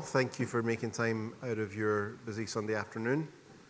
thank you for making time out of your busy Sunday afternoon.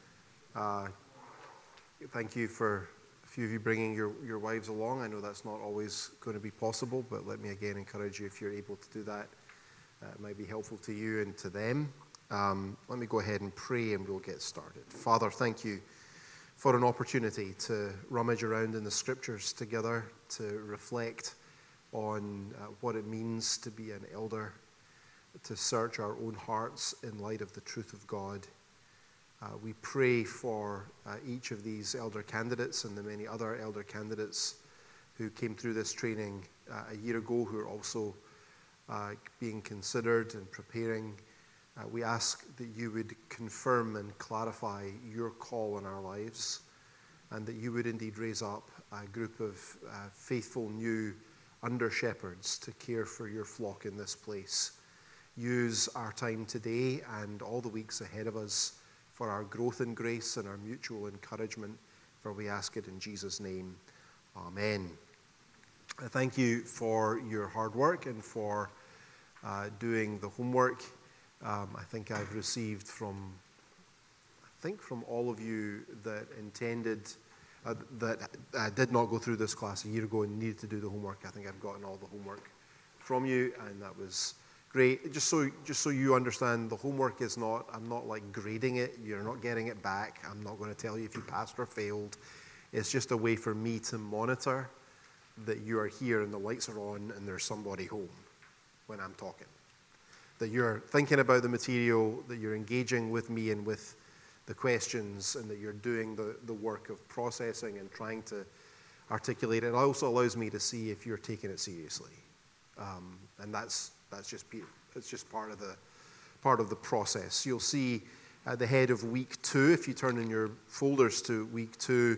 Thank you for a few of you bringing your wives along. I know that's not always going to be possible, but let me again encourage you, if you're able to do that, it might be helpful to you and to them. Let me go ahead and pray and we'll get started. Father, thank you for an opportunity to rummage around in the scriptures together, to reflect on what it means to be an elder, to search our own hearts in light of the truth of God. We pray for each of these elder candidates and the many other elder candidates who came through this training a year ago, who are also being considered and preparing. We ask that you would confirm and clarify your call on our lives, and that you would indeed raise up a group of faithful new under-shepherds to care for your flock in this place. Use our time today and all the weeks ahead of us for our growth in grace and our mutual encouragement, for we ask it in Jesus' name. Amen. Thank you for your hard work and for doing the homework. I think I've received from all of you that intended, that did not go through this class a year ago and needed to do the homework. I think I've gotten all the homework from you, and that was great. Just so you understand, the homework is not, I'm not like grading it. You're not getting it back. I'm not going to tell you if you passed or failed. It's just a way for me to monitor that you are here and the lights are on and there's somebody home when I'm talking. That you're thinking about the material, that you're engaging with me and with the questions, and that you're doing the work of processing and trying to articulate it. It also allows me to see if you're taking it seriously. And that's just part of the process. You'll see at the head of week 2, if you turn in your folders to week 2,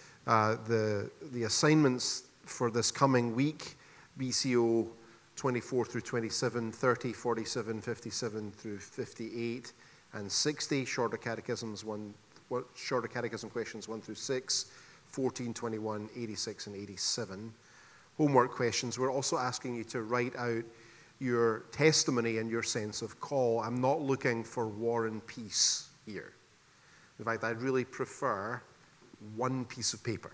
the assignments for this coming week, BCO 24 through 27, 30, 47, 57 through 58, and 60, shorter catechism questions 1 through 6, 14, 21, 86, and 87. Homework questions. We're also asking you to write out your testimony and your sense of call. I'm not looking for war and peace here. In fact, I'd really prefer one piece of paper.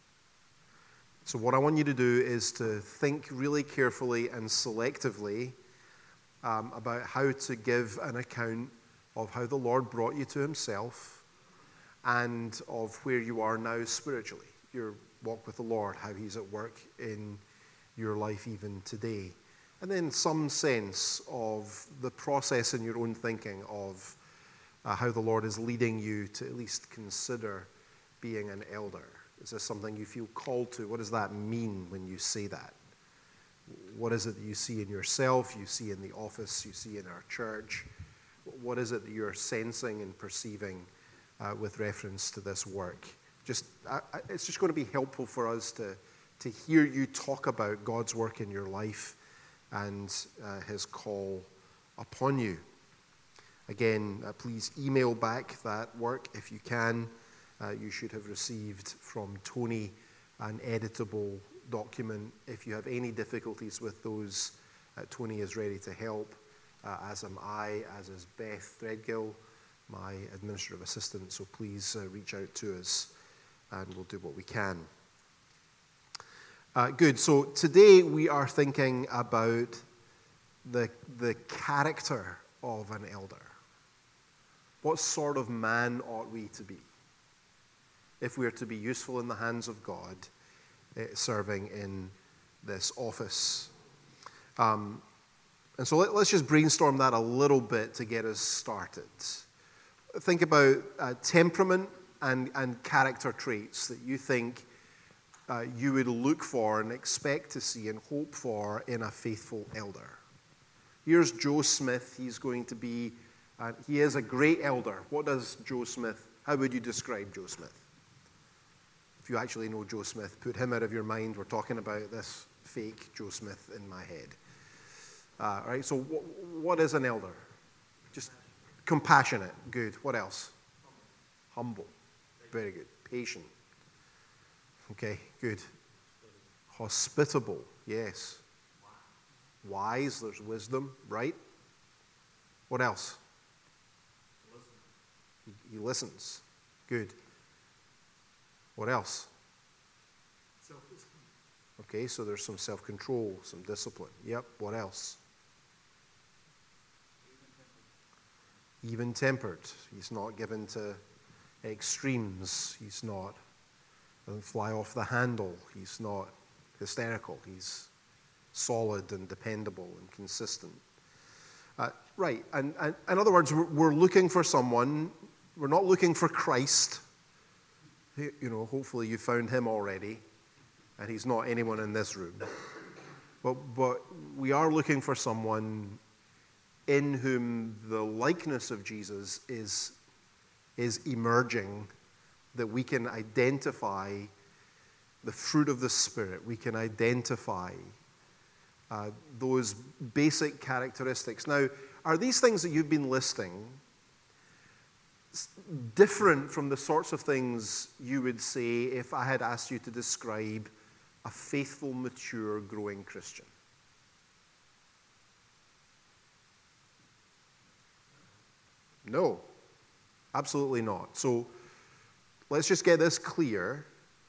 So what I want you to do is to think really carefully and selectively about how to give an account of how the Lord brought you to himself and of where you are now spiritually, your walk with the Lord, how he's at work in your life even today. And then some sense of the process in your own thinking of how the Lord is leading you to at least consider being an elder. Is this something you feel called to? What does that mean when you say that? What is it that you see in yourself, you see in the office, you see in our church? What is it that you're sensing and perceiving with reference to this work? It's just going to be helpful for us to hear you talk about God's work in your life and his call upon you. Again, please email back that work if you can. You should have received from Tony an editable document. If you have any difficulties with those, Tony is ready to help, as am I, as is Beth Threadgill, my administrative assistant. So please reach out to us and we'll do what we can. Good. So today we are thinking about the character of an elder. What sort of man ought we to be if we are to be useful in the hands of God, serving in this office? And so let's just brainstorm that a little bit to get us started. Think about temperament and character traits that you think you would look for and expect to see and hope for in a faithful elder. Here's Joe Smith. He's going to be, he is a great elder. What does Joe Smith, how would you describe Joe Smith? If you actually know Joe Smith, put him out of your mind. We're talking about this fake Joe Smith in my head. All right, so what is an elder? Just compassionate. Good. What else? Humble. Very good. Patient. Okay, good. Hospitable. Yes. Wise. There's wisdom, right? What else? He listens. Good. What else? Self-discipline. Okay, so there's some self-control, some discipline. Yep, what else? Even-tempered. He's not given to extremes. Doesn't fly off the handle. He's not hysterical. He's solid and dependable and consistent. Right, and in other words, we're looking for someone. We're not looking for Christ. Hopefully you found him already, and he's not anyone in this room. But we are looking for someone in whom the likeness of Jesus is emerging, that we can identify the fruit of the Spirit. We can identify those basic characteristics. Now, are these things that you've been listing different from the sorts of things you would say if I had asked you to describe a faithful, mature, growing Christian? No, absolutely not. So let's just get this clear.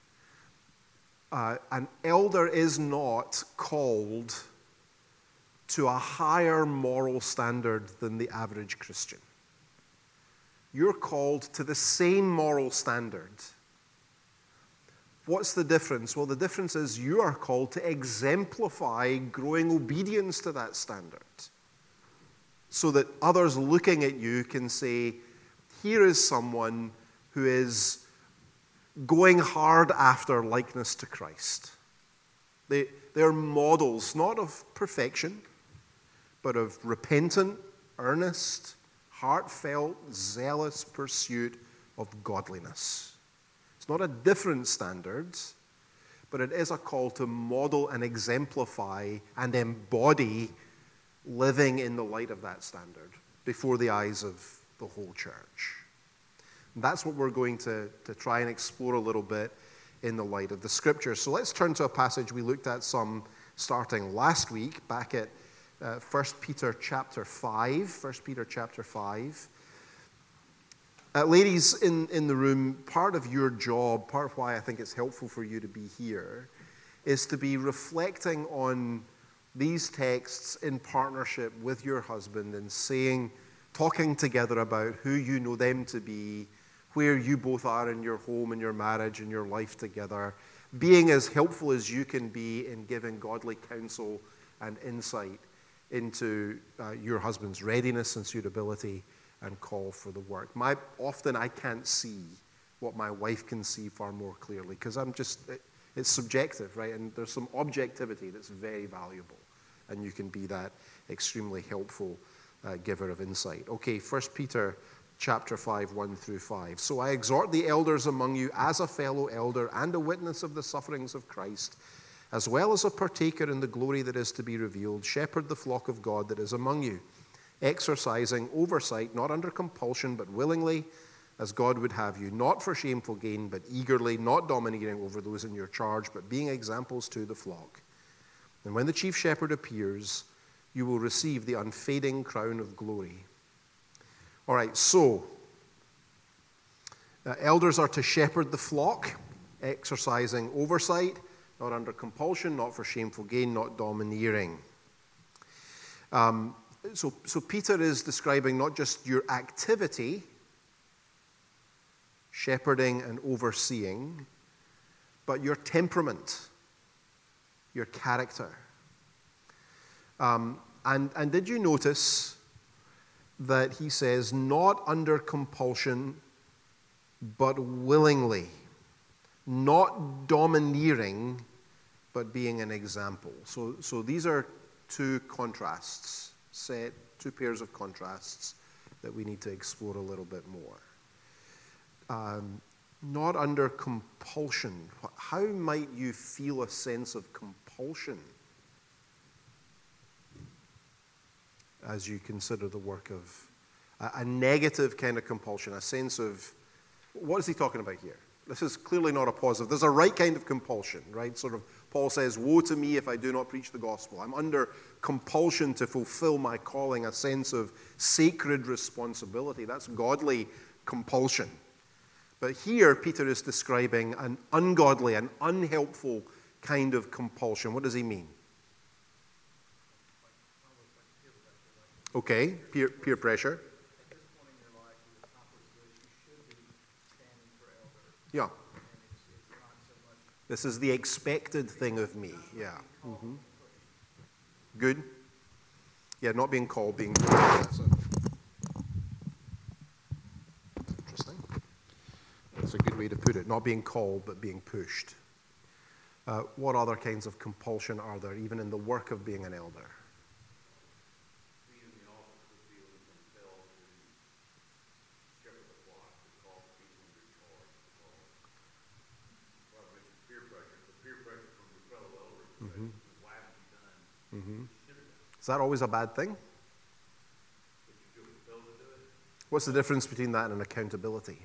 An elder is not called to a higher moral standard than the average Christian. You're called to the same moral standard. What's the difference? Well, the difference is you are called to exemplify growing obedience to that standard, so that others looking at you can say, here is someone who is going hard after likeness to Christ. They're models, not of perfection, but of repentant, earnest, heartfelt, zealous pursuit of godliness. It's not a different standard, but it is a call to model and exemplify and embody living in the light of that standard before the eyes of the whole church. And that's what we're going to try and explore a little bit in the light of the Scriptures. So let's turn to a passage we looked at some starting last week, back at 1 Peter chapter 5. 1 Peter chapter 5. Ladies in the room, part of your job, part of why I think it's helpful for you to be here, is to be reflecting on these texts in partnership with your husband and talking together about who you know them to be, where you both are in your home and your marriage and your life together, being as helpful as you can be in giving godly counsel and insight into your husband's readiness and suitability and call for the work. Often I can't see what my wife can see far more clearly, because it's subjective, right? And there's some objectivity that's very valuable, and you can be that extremely helpful giver of insight. Okay, 1 Peter chapter 5, 1 through 5. So I exhort the elders among you as a fellow elder and a witness of the sufferings of Christ, as well as a partaker in the glory that is to be revealed. Shepherd the flock of God that is among you, exercising oversight, not under compulsion, but willingly, as God would have you, not for shameful gain, but eagerly, not domineering over those in your charge, but being examples to the flock. And when the chief shepherd appears, you will receive the unfading crown of glory. All right, so elders are to shepherd the flock, exercising oversight, not under compulsion, not for shameful gain, not domineering. So Peter is describing not just your activity, shepherding and overseeing, but your temperament, your character. And did you notice that he says, not under compulsion, but willingly, not domineering, but being an example. So these are two contrasts, two pairs of contrasts that we need to explore a little bit more. Not under compulsion. How might you feel a sense of compulsion as you consider the work of a negative kind of compulsion, a sense of, what is he talking about here? This is clearly not a positive. There's a right kind of compulsion, right? Sort of Paul says, "Woe to me if I do not preach the gospel." I'm under compulsion to fulfill my calling, a sense of sacred responsibility. That's godly compulsion. But here, Peter is describing an ungodly, an unhelpful kind of compulsion. What does he mean? Okay, peer pressure. At this point in your life, you accomplish this, you should be standing for elder. Yeah. And it's not so much. This is the expected thing of me. Yeah. Good. Yeah, not being called, being pushed. That's it. Interesting. That's a good way to put it. Not being called, but being pushed. What other kinds of compulsion are there, even in the work of being an elder? Is that always a bad thing? What's the difference between that and accountability?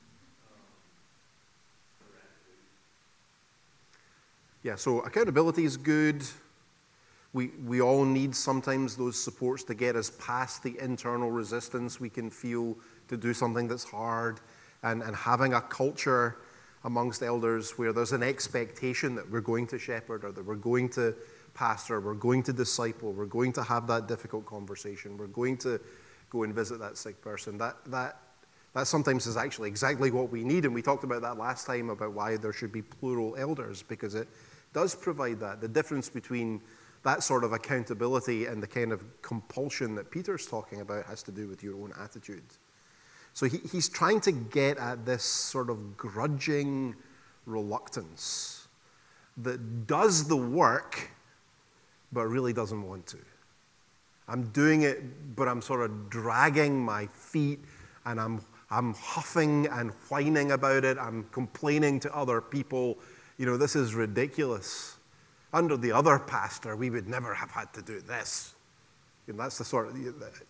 Yeah, so accountability is good. We all need sometimes those supports to get us past the internal resistance we can feel to do something that's hard. And having a culture amongst elders where there's an expectation that we're going to shepherd or that we're going to pastor, we're going to disciple, we're going to have that difficult conversation, we're going to go and visit that sick person. That sometimes is actually exactly what we need, and we talked about that last time about why there should be plural elders, because it does provide that. The difference between that sort of accountability and the kind of compulsion that Peter's talking about has to do with your own attitude. So he's trying to get at this sort of grudging reluctance that does the work but really doesn't want to. I'm doing it, but I'm sort of dragging my feet, and I'm huffing and whining about it. I'm complaining to other people. This is ridiculous. Under the other pastor, we would never have had to do this. That's the sort of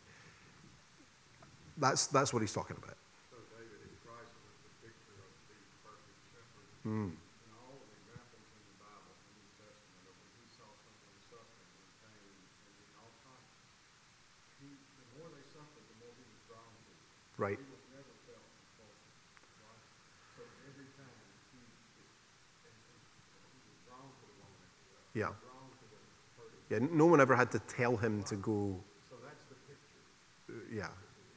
that's what he's talking about. So David, if Christ was the picture of the perfect shepherd, in all the examples in the Bible, in the New Testament, of when he saw someone suffering and pain, and in all times, the more they suffered, the more he was drawn to it. Right. He was never felt compulsion, right? So every time he was drawn to the one that Yeah. drawn to the hurting. Yeah, no one ever had to tell him to go. So that's the picture. Yeah.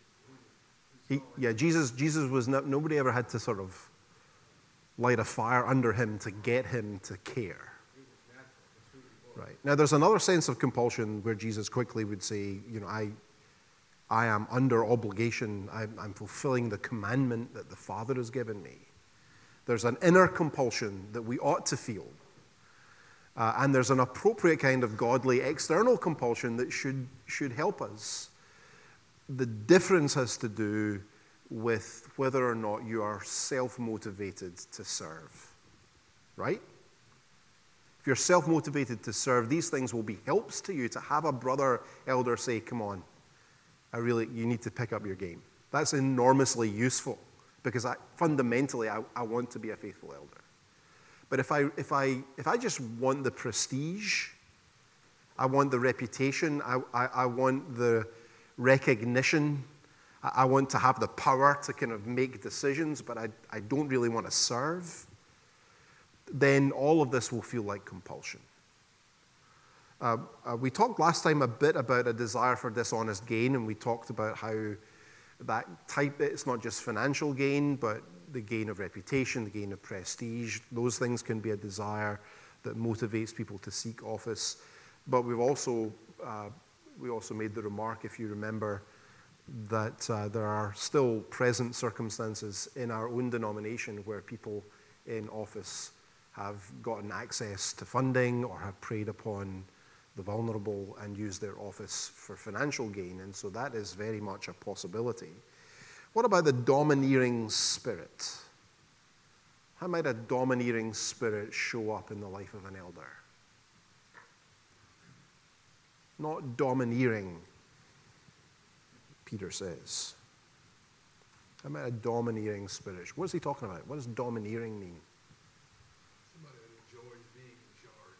Jesus was nobody ever had to sort of light a fire under him to get him to care. Right. Now, there's another sense of compulsion where Jesus quickly would say, I am under obligation. I'm fulfilling the commandment that the Father has given me. There's an inner compulsion that we ought to feel. And there's an appropriate kind of godly external compulsion that should help us. The difference has to do with whether or not you are self-motivated to serve. Right? If you're self-motivated to serve, these things will be helps to you. To have a brother elder say, "Come on, you need to pick up your game." That's enormously useful because fundamentally I want to be a faithful elder. But if I just want the prestige, I want the reputation, I want the recognition, I want to have the power to kind of make decisions, but I don't really want to serve, then all of this will feel like compulsion. We talked last time a bit about a desire for dishonest gain, and we talked about how it's not just financial gain, but the gain of reputation, the gain of prestige. Those things can be a desire that motivates people to seek office. But we also made the remark, if you remember, that there are still present circumstances in our own denomination where people in office have gotten access to funding or have preyed upon the vulnerable and used their office for financial gain. And so that is very much a possibility. What about the domineering spirit? How might a domineering spirit show up in the life of an elder? Not domineering, Peter says. How might a domineering spirit? What is he talking about? What does domineering mean? Somebody that enjoys being in charge.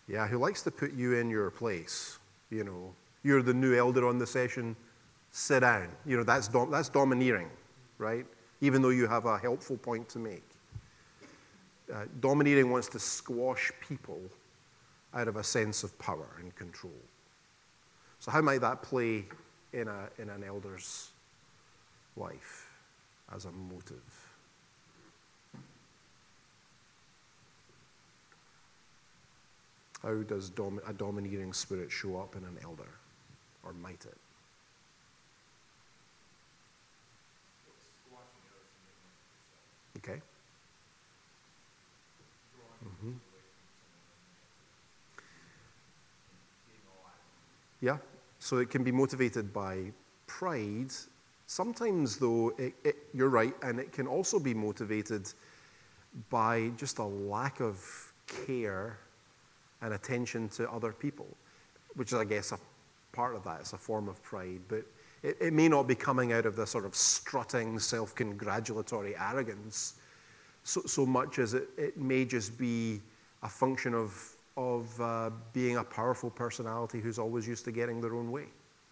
Yeah, who likes to put you in your place. You know, you're the new elder on the session, sit down. You know, that's domineering, right? Even though you have a helpful point to make. Domineering wants to squash people out of a sense of power and control. So how might that play in an elder's life as a motive? How does a domineering spirit show up in an elder, or might it? Okay. Mm-hmm. Yeah, so it can be motivated by pride. Sometimes, though, you're right, and it can also be motivated by just a lack of care and attention to other people, which is, I guess, a part of that. It's a form of pride, but it may not be coming out of the sort of strutting, self-congratulatory arrogance so much as it may just be a function of being a powerful personality who's always used to getting their own way.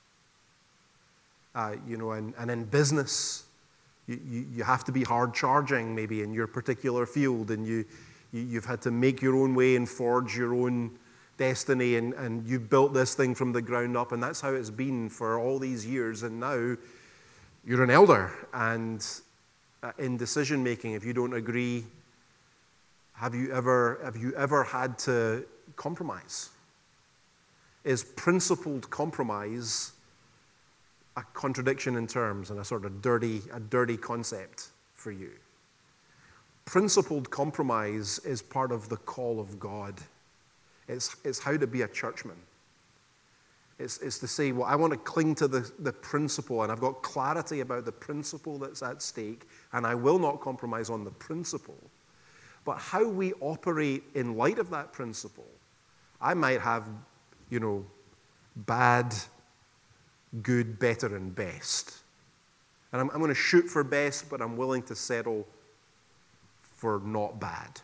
And in business, you have to be hard charging maybe in your particular field, and you've had to make your own way and forge your own destiny, and you built this thing from the ground up, and that's how it's been for all these years. And now you're an elder, and in decision making, if you don't agree, have you ever had to compromise? Is principled compromise a contradiction in terms and a sort of dirty concept for you? Principled compromise is part of the call of God. It's how to be a churchman. It's to say, well, I want to cling to the principle, and I've got clarity about the principle that's at stake, and I will not compromise on the principle. But how we operate in light of that principle, I might have, bad, good, better, and best. And I'm going to shoot for best, but I'm willing to settle for not bad.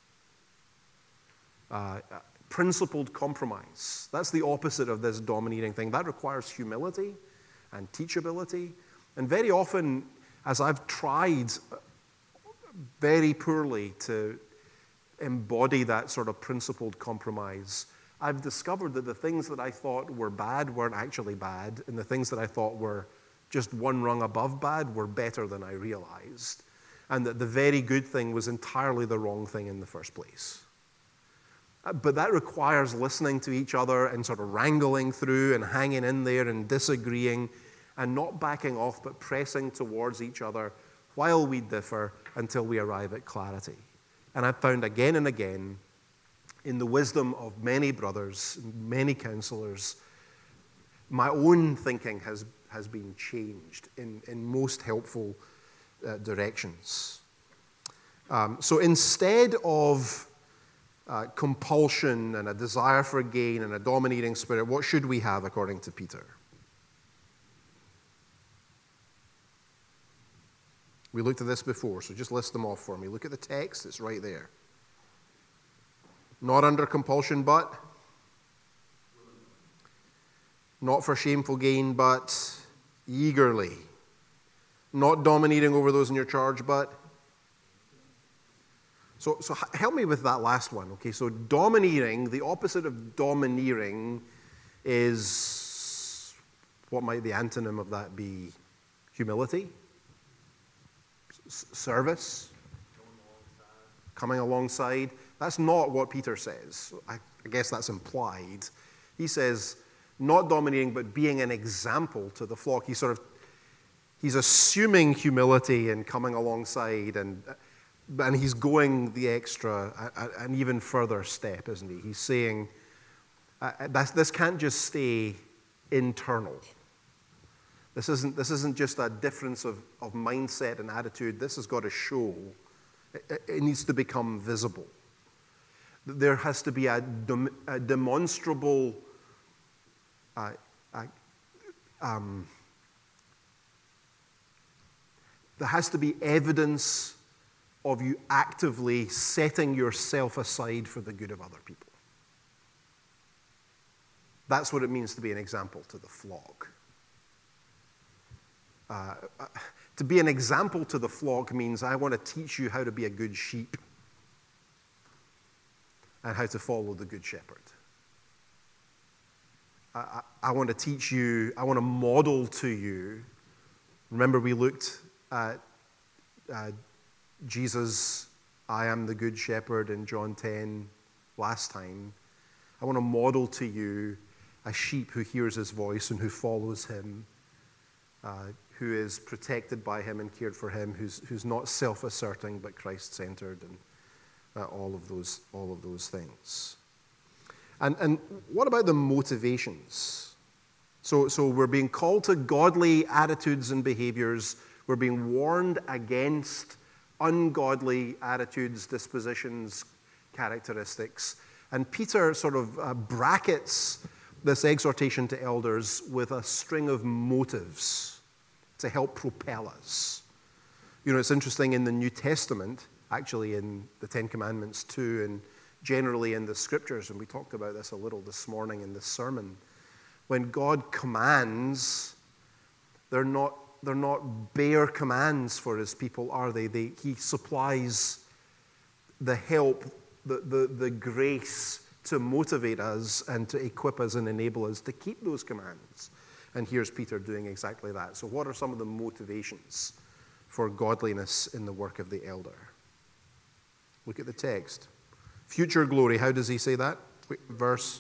Principled compromise. That's the opposite of this domineering thing. That requires humility and teachability. And very often, as I've tried very poorly to embody that sort of principled compromise, I've discovered that the things that I thought were bad weren't actually bad, and the things that I thought were just one rung above bad were better than I realized, and that the very good thing was entirely the wrong thing in the first place. But that requires listening to each other and sort of wrangling through and hanging in there and disagreeing and not backing off, but pressing towards each other while we differ until we arrive at clarity. And I've found again and again, in the wisdom of many brothers, many counselors, my own thinking has been changed in most helpful directions. So instead of compulsion and a desire for gain and a dominating spirit, what should we have according to Peter? We looked at this before, so just list them off for me. Look at the text, it's right there. Not under compulsion, but not for shameful gain, but eagerly. Not domineering over those in your charge, but So help me with that last one. Okay, so domineering, the opposite of domineering is, what might the antonym of that be? Humility? Service? Coming alongside. That's not what Peter says. I guess that's implied. He says, not domineering, but being an example to the flock. He's assuming humility and coming alongside, and he's going the extra, an even further step, isn't he? He's saying, this can't just stay internal. This isn't just a difference of mindset and attitude. This has got to show. It needs to become visible. There has to be a demonstrable there has to be evidence of you actively setting yourself aside for the good of other people. That's what it means to be an example to the flock. To be an example to the flock means I want to teach you how to be a good sheep and how to follow the good shepherd. I want to teach you, I want to model to you. Remember we looked at Jesus, I am the good shepherd in John 10 last time. I want to model to you a sheep who hears his voice and who follows him, who is protected by him and cared for him, who's not self-asserting but Christ-centered, and all of those things. And what about the motivations? So we're being called to godly attitudes and behaviors. We're being warned against ungodly attitudes, dispositions, characteristics. And Peter sort of brackets this exhortation to elders with a string of motives to help propel us. You know, it's interesting in the New Testament, actually in the Ten Commandments too, and generally in the Scriptures, and we talked about this a little this morning in this sermon, when God commands, they're not bare commands for his people, are they? He supplies the help, the grace to motivate us and to equip us and enable us to keep those commands. And here's Peter doing exactly that. So what are some of the motivations for godliness in the work of the elder? Look at the text. Future glory, how does he say that? Verse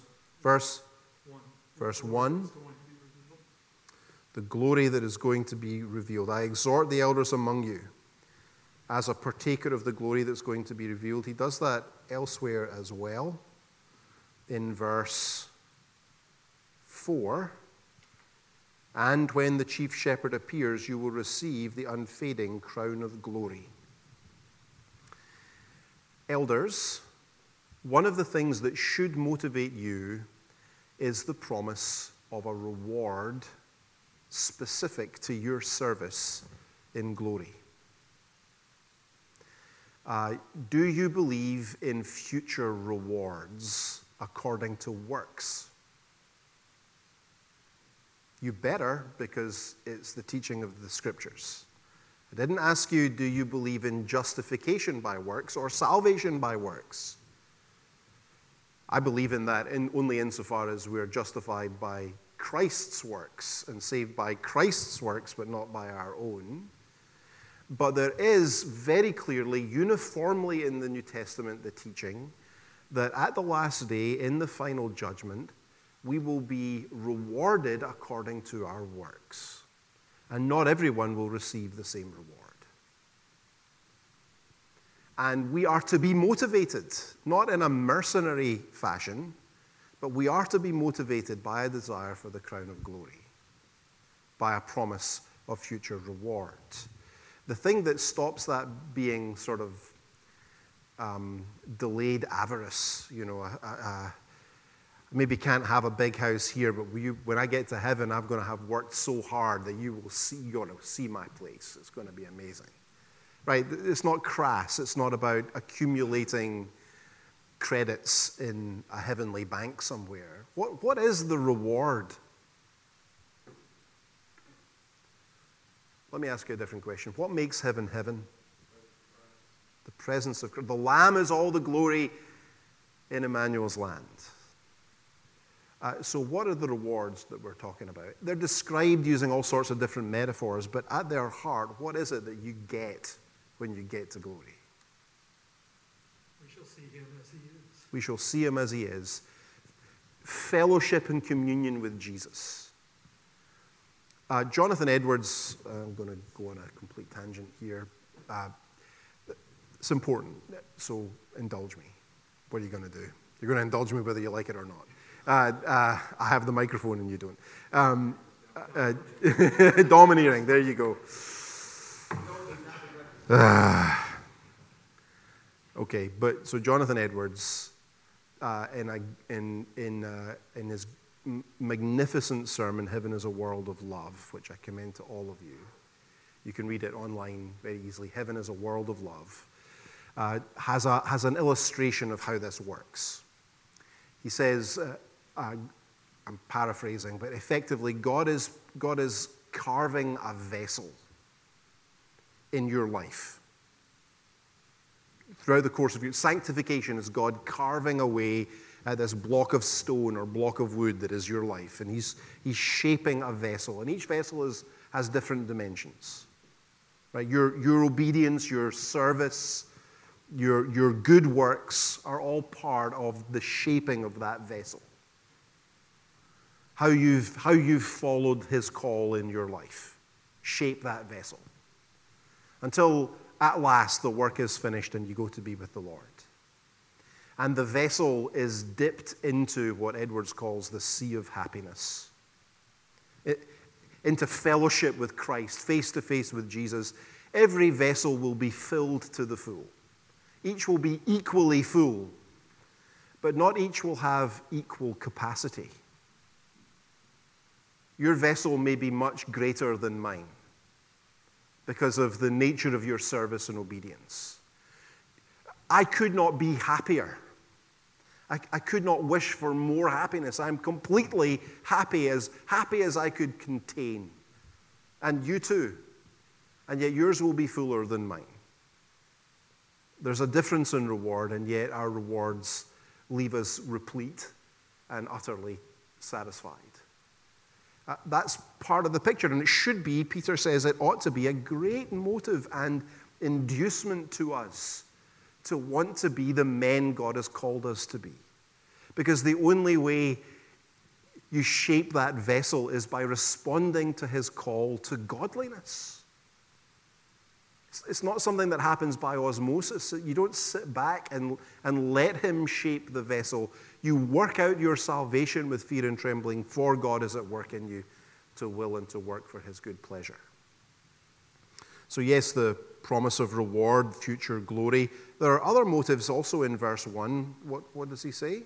1. The glory that is going to be revealed. I exhort the elders among you as a partaker of the glory that's going to be revealed. He does that elsewhere as well. In verse 4, and when the chief shepherd appears, you will receive the unfading crown of glory. Elders, one of the things that should motivate you is the promise of a reward specific to your service in glory. Do you believe in future rewards according to works? You better, because it's the teaching of the Scriptures. I didn't ask you, do you believe in justification by works or salvation by works? I believe in that only insofar as we're justified by Christ's works and saved by Christ's works, but not by our own. But there is very clearly, uniformly in the New Testament, the teaching that at the last day, in the final judgment, we will be rewarded according to our works. And not everyone will receive the same reward. And we are to be motivated, not in a mercenary fashion, but we are to be motivated by a desire for the crown of glory, by a promise of future reward. The thing that stops that being sort of delayed avarice, you know, maybe can't have a big house here, but when I get to heaven, I'm going to have worked so hard that you're going to see my place. It's going to be amazing. Right? It's not crass. It's not about accumulating credits in a heavenly bank somewhere. What is the reward? Let me ask you a different question. What makes heaven heaven? The presence of Christ. The Lamb is all the glory in Emmanuel's land. So what are the rewards that we're talking about? They're described using all sorts of different metaphors, but at their heart, what is it that you get when you get to glory? We shall see him as he is. We shall see him as he is. Fellowship and communion with Jesus. Jonathan Edwards, I'm going to go on a complete tangent here. It's important, so indulge me. What are you going to do? You're going to indulge me whether you like it or not. I have the microphone and you don't. Domineering, there you go. Okay, but so Jonathan Edwards, in his magnificent sermon, Heaven is a World of Love, which I commend to all of you. You can read it online very easily. Heaven is a World of Love. Has an illustration of how this works. He says, I'm paraphrasing, but effectively God is carving a vessel in your life. Throughout the course of your sanctification is God carving away at this block of stone or block of wood that is your life. And he's shaping a vessel. And each vessel has different dimensions. Right? Your obedience, your service, your good works are all part of the shaping of that vessel. How you've followed his call in your life. Shape that vessel. Until at last the work is finished and you go to be with the Lord. And the vessel is dipped into what Edwards calls the sea of happiness. Into fellowship with Christ, face to face with Jesus. Every vessel will be filled to the full. Each will be equally full, but not each will have equal capacity. Your vessel may be much greater than mine because of the nature of your service and obedience. I could not be happier. I could not wish for more happiness. I'm completely happy as I could contain. And you too. And yet yours will be fuller than mine. There's a difference in reward, and yet our rewards leave us replete and utterly satisfied. That's part of the picture, and it should be, Peter says, it ought to be a great motive and inducement to us to want to be the men God has called us to be. Because the only way you shape that vessel is by responding to his call to godliness. It's not something that happens by osmosis. You don't sit back and let him shape the vessel. You work out your salvation with fear and trembling, for God is at work in you to will and to work for his good pleasure. So yes, the promise of reward, future glory. There are other motives also in verse 1. What does he say?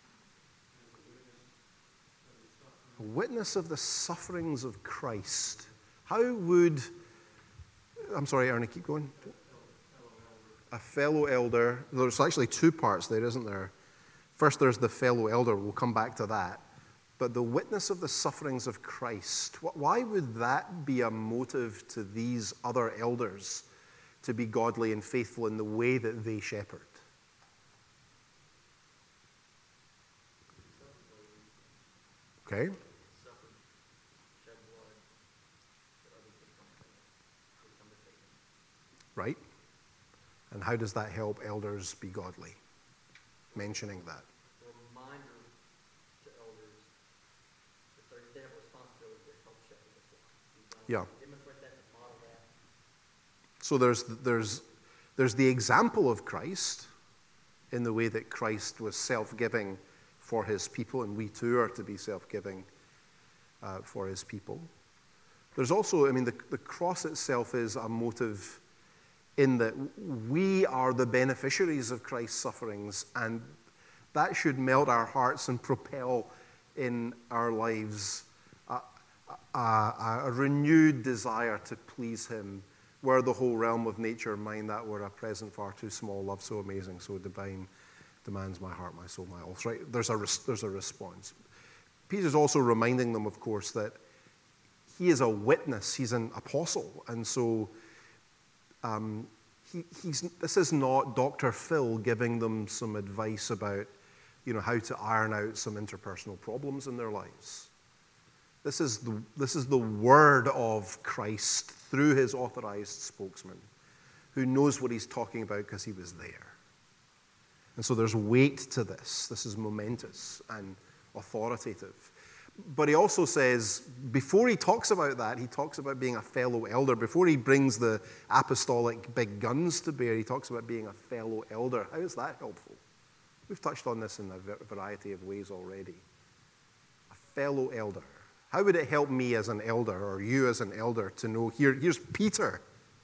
A witness of the sufferings of Christ. How would... I'm sorry, Ernie, keep going. A fellow elder. There's actually two parts there, isn't there? First, there's the fellow elder. We'll come back to that. But the witness of the sufferings of Christ. Why would that be a motive to these other elders to be godly and faithful in the way that they shepherd? Okay. Right? And how does that help elders be godly? Mentioning that. A reminder to elders that they have a responsibility to help shepherd the flock. Yeah. Demonstrate that, model that. So there's the example of Christ in the way that Christ was self-giving for his people, and we too are to be self-giving for his people. There's also, the cross itself is a motive in that we are the beneficiaries of Christ's sufferings, and that should melt our hearts and propel in our lives a renewed desire to please him. Were the whole realm of nature mine, that were a present far too small, love so amazing, so divine, demands my heart, my soul, my all. Right? There's a response. Peter's also reminding them, of course, that he is a witness, he's an apostle, and so this is not Dr. Phil giving them some advice about, how to iron out some interpersonal problems in their lives. This is the word of Christ through his authorized spokesman, who knows what he's talking about because he was there. And so there's weight to this. This is momentous and authoritative. But he also says, before he talks about that, he talks about being a fellow elder. Before he brings the apostolic big guns to bear, he talks about being a fellow elder. How is that helpful? We've touched on this in a variety of ways already. A fellow elder. How would it help me as an elder, or you as an elder, to know here's Peter?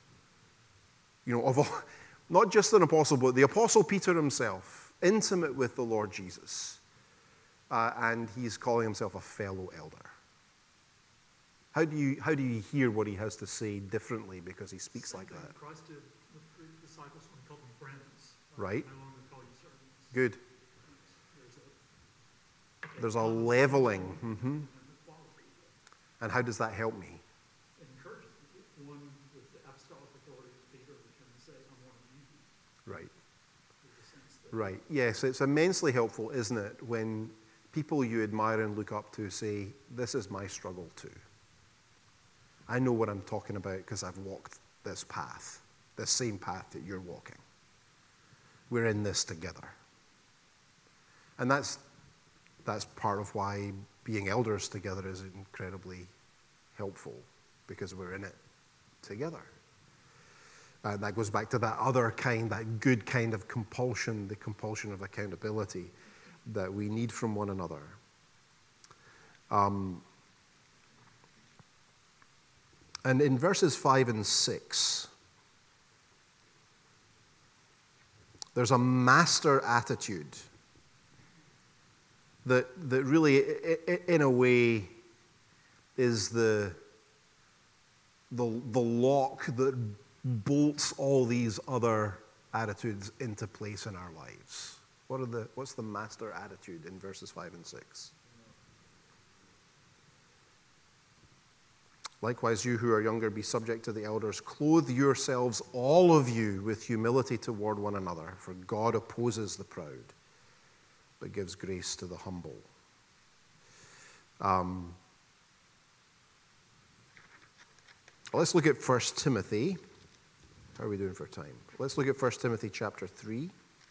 Of all, not just an apostle, but the apostle Peter himself, intimate with the Lord Jesus. And he's calling himself a fellow elder. How do you hear what he has to say differently because he speaks like that? Christ did with the disciples when he called them friends. Right. No longer call you servants. Good. There's a There's a leveling. And the quality. And how does that help me? Encouraging. One with the apostolic authority of Peter that can say, I'm one of you. Right. There's a sense that Right. Yes, it's immensely helpful, isn't it, when people you admire and look up to say, this is my struggle too. I know what I'm talking about because I've walked this path, the same path that you're walking. We're in this together. And that's part of why being elders together is incredibly helpful, because we're in it together. And that goes back to that other kind, that good kind of compulsion, the compulsion of accountability that we need from one another. And in verses 5 and 6, there's a master attitude that really, in a way, is the lock that bolts all these other attitudes into place in our lives. What's the master attitude in verses 5 and 6? Likewise, you who are younger, be subject to the elders. Clothe yourselves, all of you, with humility toward one another, for God opposes the proud, but gives grace to the humble. Let's look at 1 Timothy. How are we doing for time? Let's look at 1 Timothy chapter 3.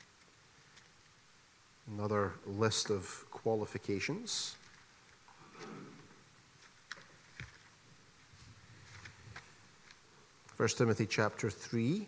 Another list of qualifications. 1 Timothy chapter 3.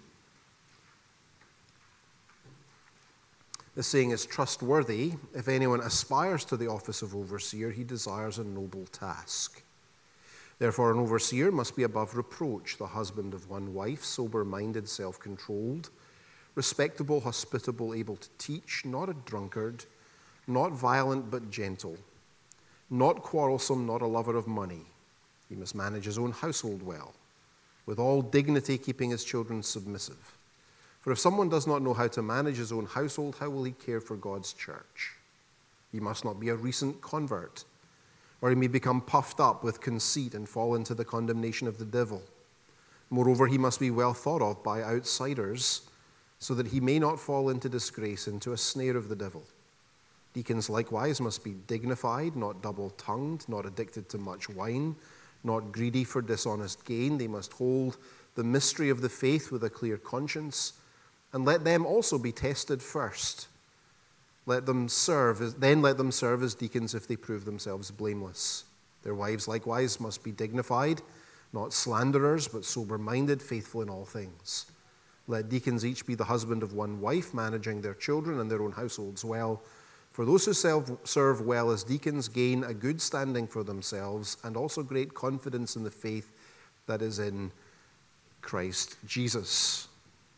The saying is trustworthy. If anyone aspires to the office of overseer, he desires a noble task. Therefore, an overseer must be above reproach, the husband of one wife, sober-minded, self-controlled, respectable, hospitable, able to teach, not a drunkard, not violent but gentle, not quarrelsome, not a lover of money. He must manage his own household well, with all dignity keeping his children submissive. For if someone does not know how to manage his own household, how will he care for God's church? He must not be a recent convert, or he may become puffed up with conceit and fall into the condemnation of the devil. Moreover, he must be well thought of by outsiders, so that he may not fall into disgrace, into a snare of the devil. Deacons likewise must be dignified, not double-tongued, not addicted to much wine, not greedy for dishonest gain. They must hold the mystery of the faith with a clear conscience, and let them also be tested first. Let them serve as deacons if they prove themselves blameless. Their wives likewise must be dignified, not slanderers, but sober-minded, faithful in all things. Let deacons each be the husband of one wife, managing their children and their own households well. For those who serve well as deacons gain a good standing for themselves and also great confidence in the faith that is in Christ Jesus.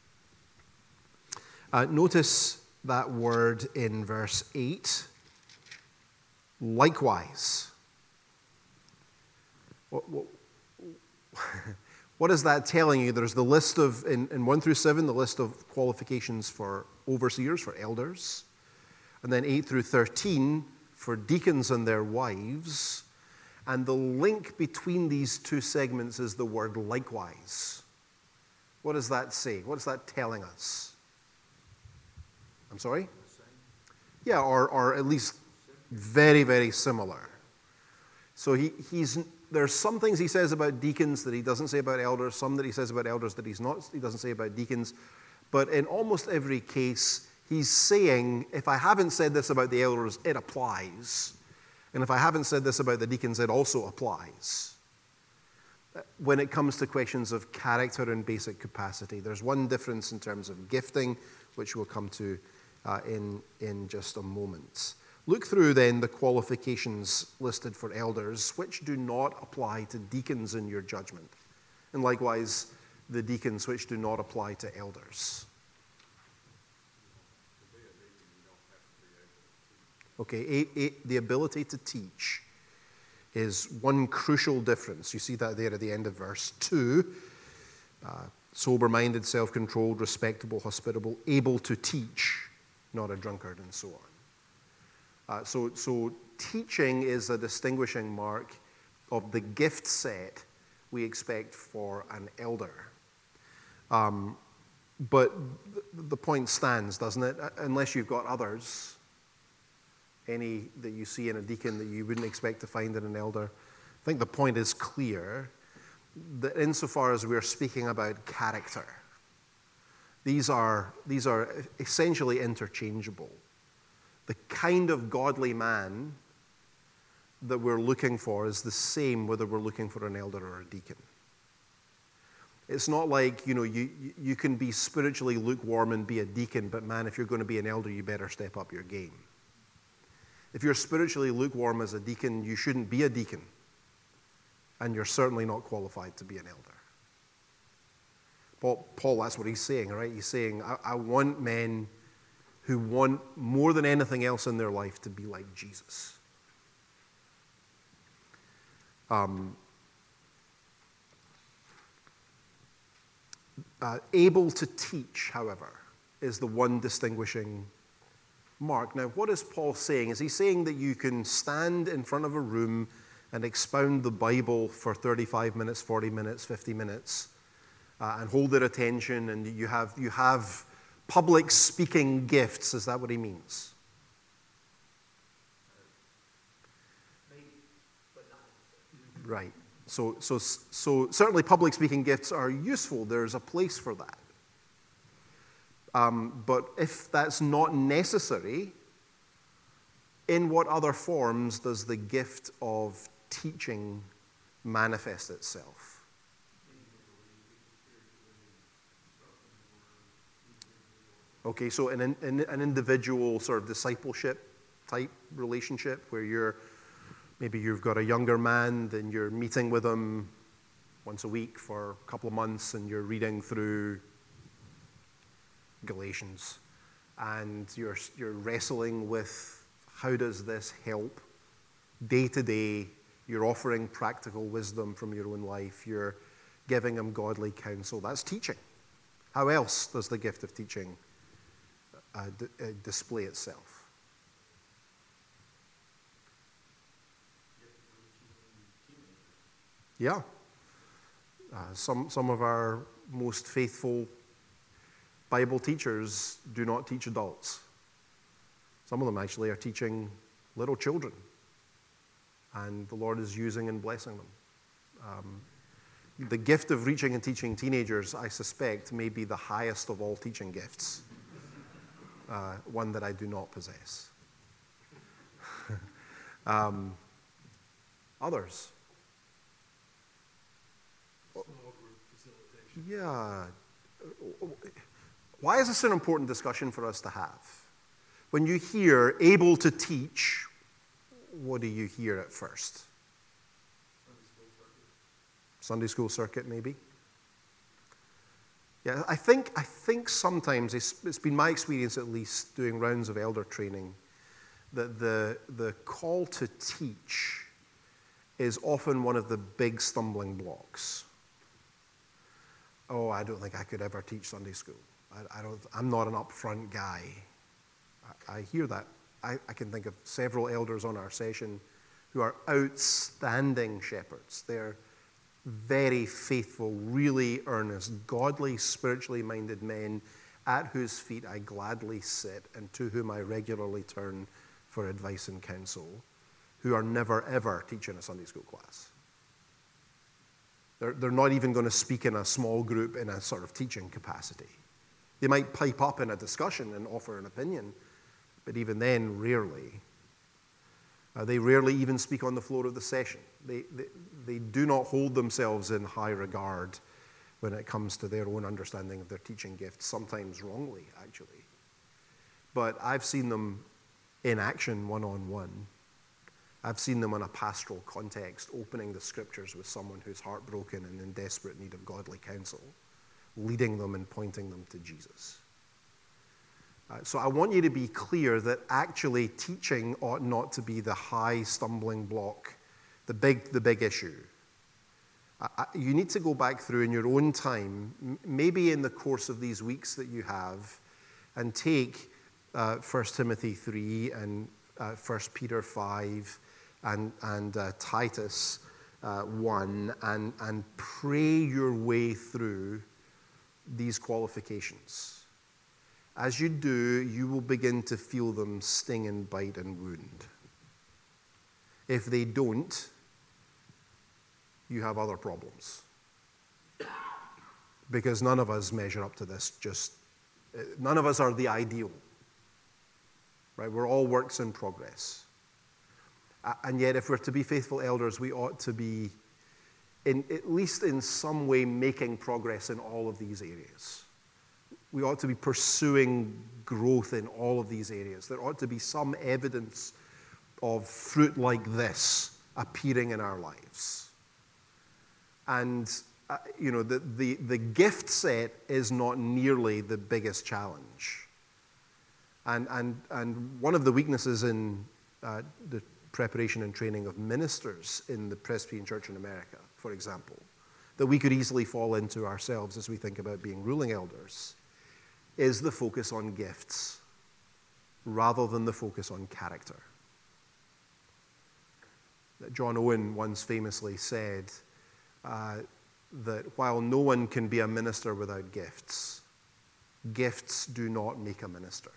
Notice that word in verse 8, likewise. What is that telling you? There's the list of, in 1 through 7, the list of qualifications for overseers, for elders. And then 8 through 13 for deacons and their wives. And the link between these two segments is the word likewise. What does that say? What is that telling us? I'm sorry? Yeah, or at least very, very similar. So there's some things he says about deacons that he doesn't say about elders, some that he says about elders that he doesn't say about deacons. But in almost every case, he's saying, if I haven't said this about the elders, it applies. And if I haven't said this about the deacons, it also applies. When it comes to questions of character and basic capacity, there's one difference in terms of gifting, which we'll come to in just a moment. Look through then the qualifications listed for elders, which do not apply to deacons in your judgment. And likewise, the deacons which do not apply to elders. Okay, the ability to teach is one crucial difference. You see that there at the end of verse 2. Sober-minded, self-controlled, respectable, hospitable, able to teach, not a drunkard, and so on. So teaching is a distinguishing mark of the gift set we expect for an elder. But the point stands, doesn't it? Unless you've got others, any that you see in a deacon that you wouldn't expect to find in an elder. I think the point is clear that insofar as we're speaking about character, these are essentially interchangeable. The kind of godly man that we're looking for is the same whether we're looking for an elder or a deacon. It's not like, you can be spiritually lukewarm and be a deacon, but man, if you're going to be an elder, you better step up your game. If you're spiritually lukewarm as a deacon, you shouldn't be a deacon. And you're certainly not qualified to be an elder. Paul, that's what he's saying, right? He's saying, I want men who want more than anything else in their life to be like Jesus. Able to teach, however, is the one distinguishing mark. Now, what is Paul saying? Is he saying that you can stand in front of a room and expound the Bible for 35 minutes, 40 minutes, 50 minutes, and hold their attention, and you have public speaking gifts? Is that what he means? Maybe, but not necessarily. Right. So certainly public speaking gifts are useful. There's a place for that. But if that's not necessary, in what other forms does the gift of teaching manifest itself? Okay, so an individual sort of discipleship type relationship where maybe you've got a younger man, then you're meeting with him once a week for a couple of months and you're reading through Galatians and you're wrestling with how does this help day to day. You're offering practical wisdom from your own life. You're giving him godly counsel. That's teaching. How else does the gift of teaching display itself? Yeah. Some of our most faithful Bible teachers do not teach adults. Some of them actually are teaching little children. And the Lord is using and blessing them. The gift of reaching and teaching teenagers, I suspect, may be the highest of all teaching gifts. One that I do not possess. Others? Small group facilitation. Yeah. Why is this an important discussion for us to have? When you hear able to teach, what do you hear at first? Sunday school circuit, maybe? Yeah, I think sometimes, it's been my experience at least, doing rounds of elder training, that the call to teach is often one of the big stumbling blocks. Oh, I don't think I could ever teach Sunday school. I'm not an upfront guy. I hear that. I can think of several elders on our session who are outstanding shepherds. They're very faithful, really earnest, godly, spiritually minded men at whose feet I gladly sit and to whom I regularly turn for advice and counsel, who are never, ever teaching a Sunday school class. They're not even going to speak in a small group in a sort of teaching capacity. They might pipe up in a discussion and offer an opinion, but even then, rarely. They rarely even speak on the floor of the session. They do not hold themselves in high regard when it comes to their own understanding of their teaching gifts, sometimes wrongly, actually. But I've seen them in action one-on-one. I've seen them in a pastoral context, opening the scriptures with someone who's heartbroken and in desperate need of godly counsel, leading them and pointing them to Jesus. So I want you to be clear that actually teaching ought not to be the high stumbling block, the big issue. You need to go back through in your own time, maybe in the course of these weeks that you have, and take 1 Timothy 3 and 1 Peter 5 and Titus 1 and pray your way through these qualifications. As you do, you will begin to feel them sting and bite and wound. If they don't, you have other problems. Because none of us measure up to this. None of us are the ideal. Right? We're all works in progress. And yet, if we're to be faithful elders, we ought to be, at least in some way, making progress in all of these areas. We ought to be pursuing growth in all of these areas. There ought to be some evidence of fruit like this appearing in our lives. And, the gift set is not nearly the biggest challenge. And one of the weaknesses in the preparation and training of ministers in the Presbyterian Church in America, for example, that we could easily fall into ourselves as we think about being ruling elders, is the focus on gifts rather than the focus on character. John Owen once famously said that while no one can be a minister without gifts, gifts do not make a minister.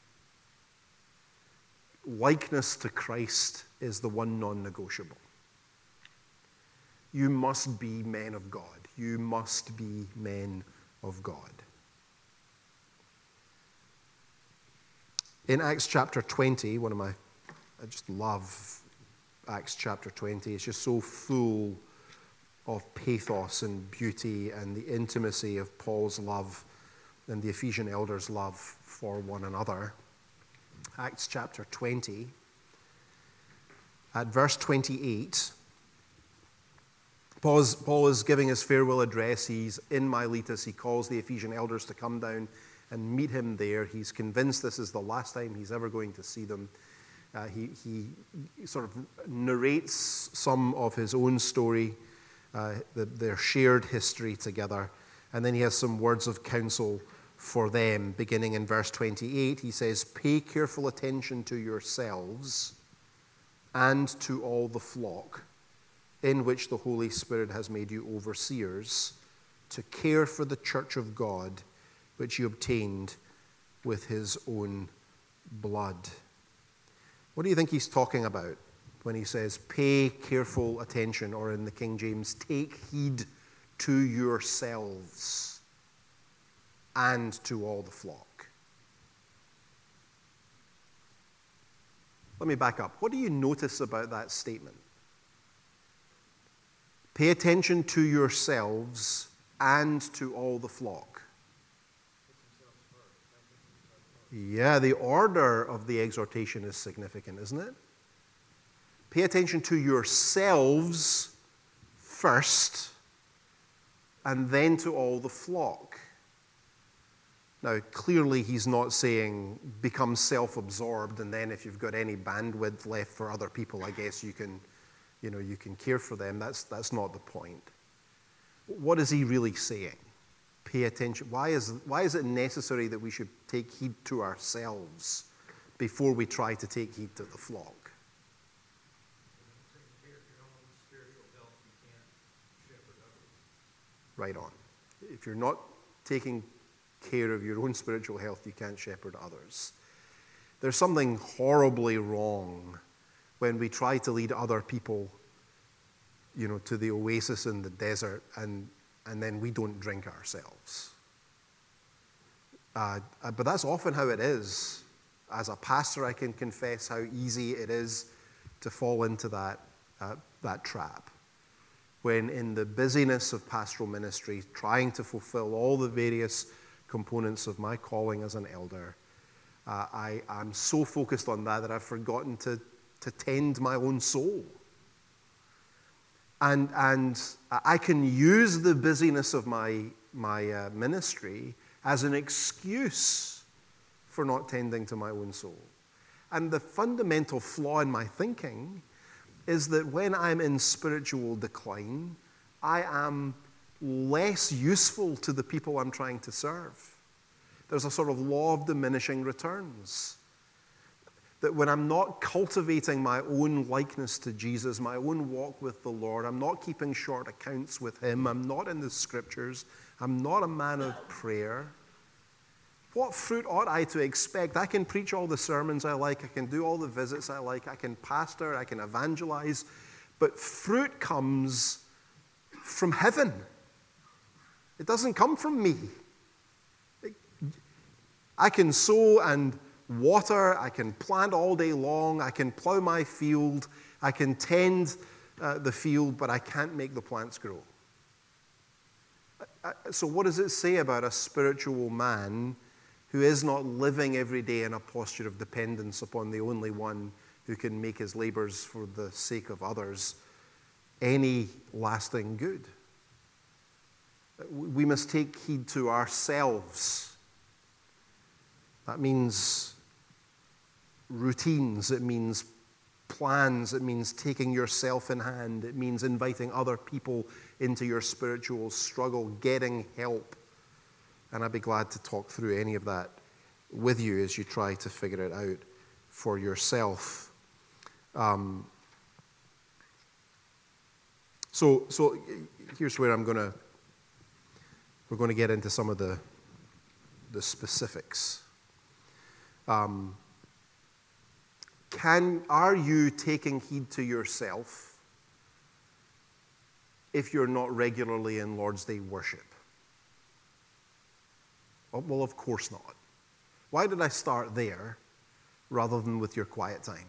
Likeness to Christ is the one non-negotiable. You must be men of God. You must be men of God. In Acts chapter 20, I just love Acts chapter 20. It's just so full of pathos and beauty and the intimacy of Paul's love and the Ephesian elders' love for one another. Acts chapter 20, at verse 28, Paul is giving his farewell address. He's in Miletus. He calls the Ephesian elders to come down and meet him there. He's convinced this is the last time he's ever going to see them. He sort of narrates some of his own story, their shared history together, and then he has some words of counsel for them. Beginning in verse 28, he says, "Pay careful attention to yourselves and to all the flock in which the Holy Spirit has made you overseers, to care for the church of God, which you obtained with his own blood." What do you think he's talking about when he says, pay careful attention, or in the King James, take heed to yourselves and to all the flock? Let me back up. What do you notice about that statement? Pay attention to yourselves and to all the flock. Yeah, the order of the exhortation is significant, isn't it? Pay attention to yourselves first, and then to all the flock. Now, clearly he's not saying become self-absorbed, and then if you've got any bandwidth left for other people, I guess you can care for them. That's not the point. What is he really saying? Pay attention. Why is it necessary that we should take heed to ourselves before we try to take heed to the flock? Right on. If you're not taking care of your own spiritual health, you can't shepherd others. There's something horribly wrong when we try to lead other people, to the oasis in the desert, and then we don't drink ourselves. But that's often how it is. As a pastor, I can confess how easy it is to fall into that trap. When in the busyness of pastoral ministry, trying to fulfill all the various components of my calling as an elder, I'm so focused on that I've forgotten to tend my own soul. And I can use the busyness of my ministry as an excuse for not tending to my own soul. And the fundamental flaw in my thinking is that when I'm in spiritual decline, I am less useful to the people I'm trying to serve. There's a sort of law of diminishing returns. that when I'm not cultivating my own likeness to Jesus, my own walk with the Lord, I'm not keeping short accounts with him, I'm not in the scriptures, I'm not a man of prayer, what fruit ought I to expect? I can preach all the sermons I like, I can do all the visits I like, I can pastor, I can evangelize, but fruit comes from heaven. It doesn't come from me. I can sow and water, I can plant all day long, I can plow my field, I can tend the field, but I can't make the plants grow. So what does it say about a spiritual man who is not living every day in a posture of dependence upon the only one who can make his labors for the sake of others any lasting good? We must take heed to ourselves. That means routines, it means plans, it means taking yourself in hand, it means inviting other people into your spiritual struggle, getting help. And I'd be glad to talk through any of that with you as you try to figure it out for yourself. So here's where we're going to get into some of the specifics. Are you taking heed to yourself if you're not regularly in Lord's Day worship? Well, of course not. Why did I start there rather than with your quiet time?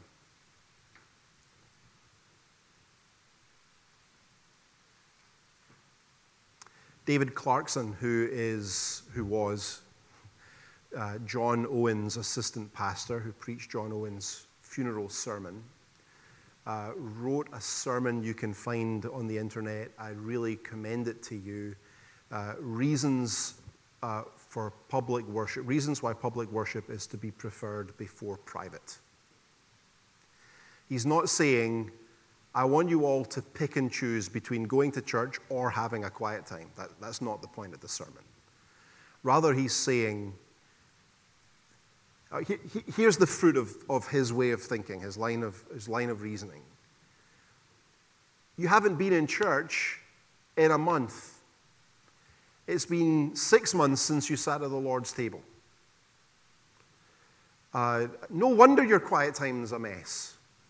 David Clarkson, who was John Owen's assistant pastor, who preached John Owen's funeral sermon, wrote a sermon you can find on the internet. I really commend it to you. Reasons for public worship, reasons why public worship is to be preferred before private. He's not saying, I want you all to pick and choose between going to church or having a quiet time. That's not the point of the sermon. Rather, he's saying, here's the fruit of his way of thinking, his line of reasoning. You haven't been in church in a month. It's been 6 months since you sat at the Lord's table. No wonder your quiet time is a mess.